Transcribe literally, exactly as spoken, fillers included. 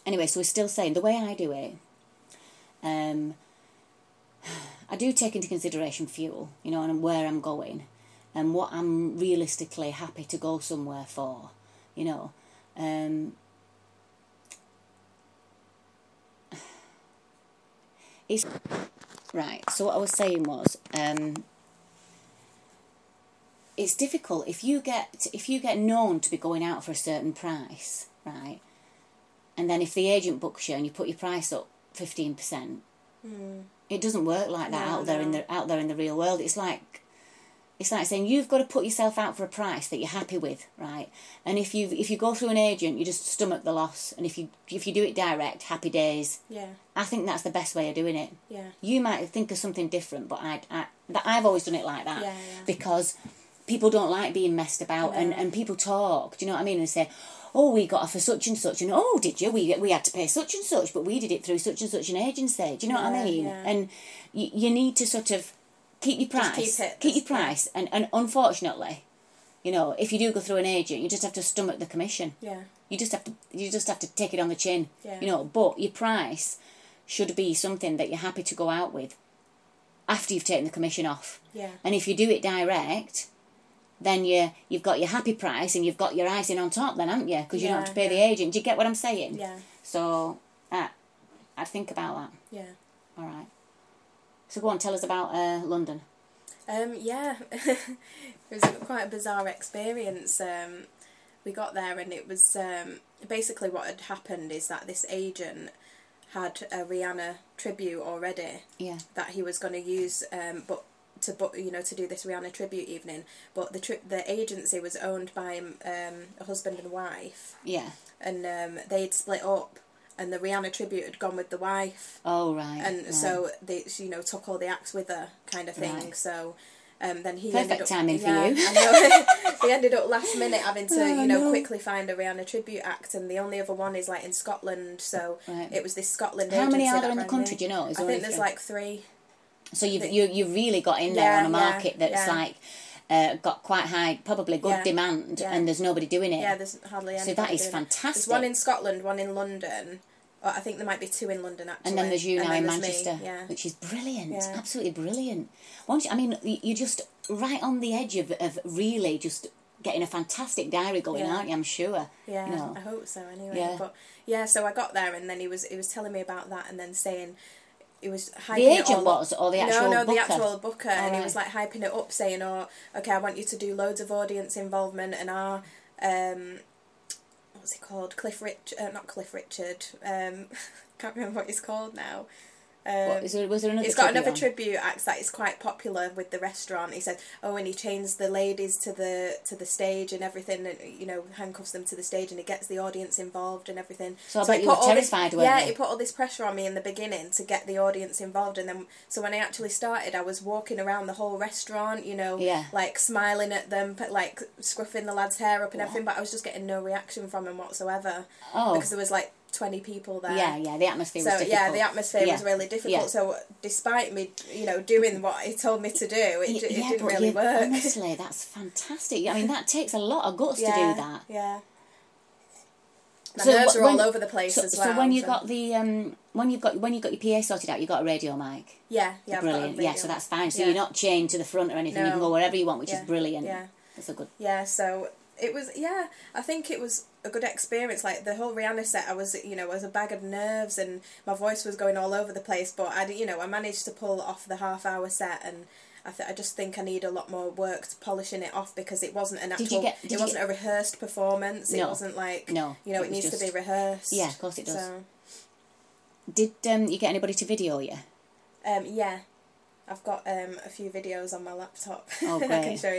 anyway, so we're still saying the way I do it. Um, I do take into consideration fuel, you know, and where I'm going, and what I'm realistically happy to go somewhere for, you know. Um, it's right. So what I was saying was, um, it's difficult if you get if you get known to be going out for a certain price, right? And then if the agent books you and you put your price up fifteen percent, mm. it doesn't work like that no, out there no. in the out there in the real world. It's like it's like saying you've got to put yourself out for a price that you're happy with, right? And if you if you go through an agent, you just stomach the loss. And if you if you do it direct, happy days. Yeah. I think that's the best way of doing it. Yeah. You might think of something different, but I I that I've always done it like that yeah, yeah. because people don't like being messed about, no. and, and people talk. Do you know what I mean? And say, oh, we got off for such and such, and oh, did you? We we had to pay such and such, but we did it through such and such an agency. Do you know yeah, what I mean? Yeah. And you, you need to sort of keep your price. Just keep it. Keep your price, yeah. and and unfortunately, you know, if you do go through an agent, you just have to stomach the commission. Yeah. You just have to you just have to take it on the chin. Yeah. You know, but your price should be something that you're happy to go out with after you've taken the commission off. Yeah. And if you do it direct, then you you've got your happy price and you've got your icing on top, then, haven't you? Because you yeah, don't have to pay yeah. the agent. Do you get what I'm saying? Yeah. So, uh, I'd think about that. Yeah. All right. So go on, tell us about uh, London. Um, yeah, it was quite a bizarre experience. Um, we got there and it was um, basically what had happened is that this agent had a Rihanna tribute already. Yeah. That he was going to use, um, but. to book, you know, to do this Rihanna tribute evening, but the tri- the agency was owned by um, a husband and wife. Yeah. And um, they'd split up, and the Rihanna tribute had gone with the wife. Oh right. And right. so they, you know, took all the acts with her, kind of thing. Right. So um, then he perfect ended up, timing yeah, for you. I know. He ended up last minute having to, oh, you know, no. quickly find a Rihanna tribute act, and the only other one is like in Scotland. So right. it was this Scotland. How many are there in the me. country? Do you know? Is I think there's three? like three. So you've you you've really got in there yeah, on a market yeah, that's yeah. like uh, got quite high, probably good yeah, demand, yeah. and there's nobody doing it. Yeah, there's hardly anybody. So that is doing fantastic. It. There's one in Scotland, one in London. Or I think there might be two in London actually. And then there's you and now in there's Manchester, me, yeah. which is brilliant, yeah. absolutely brilliant. Once you, I mean, you're just right on the edge of of really just getting a fantastic diary going, yeah. aren't you? I'm sure. Yeah, you know. I hope so. Anyway, Yeah. but yeah, so I got there and then he was he was telling me about that and then saying. He was hyping the agent it all was, up. or the actual no, no, booker? the actual booker, oh, and right. he was like hyping it up, saying, "Oh, okay, I want you to do loads of audience involvement." And our, um, what's he called? Cliff Rich, uh, not Cliff Richard. Um, can't remember what he's called now. Um, what, is there, was there another? He's got another on? tribute act that is quite popular with the restaurant. He said, "Oh, and he chains the ladies to the to the stage and everything, and you know, handcuffs them to the stage, and he gets the audience involved and everything." So I so bet you were terrified, this, weren't yeah, you? he put all this pressure on me in the beginning to get the audience involved, and then so when I actually started, I was walking around the whole restaurant, you know, yeah. like smiling at them, like scruffing the lad's hair up and everything, but I was just getting no reaction from him whatsoever. Oh, because there was like twenty people there. Yeah, yeah, the atmosphere so, was difficult. yeah, the atmosphere yeah. was really difficult. Yeah. So, despite me, you know, doing what he told me to do, it, yeah, it yeah, didn't but really you, work. Honestly, that's fantastic. I mean, that takes a lot of guts yeah, to do that. Yeah. My so nerves wh- are when, all over the place so, as well. So when you so. got the um, when you've got when you got your P A sorted out, you got a radio mic. Yeah, yeah, brilliant. Yeah, so that's fine. So yeah. you're not chained to the front or anything. No. You can go wherever you want, which yeah. is brilliant. Yeah, that's a good. Yeah, so it was. Yeah, I think it was a good experience. Like the whole Rihanna set, I was, you know, was a bag of nerves and my voice was going all over the place. But I, you know, I managed to pull off the half hour set, and I, th- I just think I need a lot more work to polishing it off because it wasn't an actual. Did you get, did it you wasn't get, a rehearsed performance. No, it wasn't like no. You know, it, it needs just, to be rehearsed. Yeah, of course it does. So, did um, you get anybody to video you? Um, yeah, I've got um a few videos on my laptop. Oh, great. I can show you.